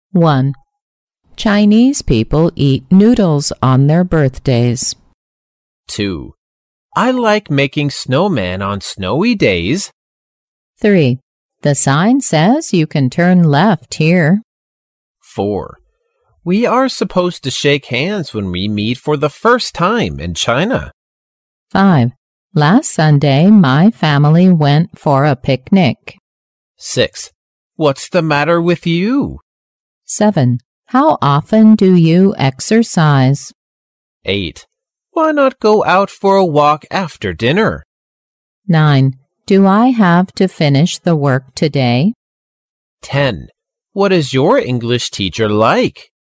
1. Chinese people eat noodles on their birthdays. 2. I like making snowmen on snowy days. 3. The sign says you can turn left here. 4. We are supposed to shake hands when we meet for the first time in China. 5. Last Sunday, my family went for a picnic. 6. What's the matter with you? 7. How often do you exercise? 8. Why not go out for a walk after dinner? 9. Do I have to finish the work today? 10. What is your English teacher like?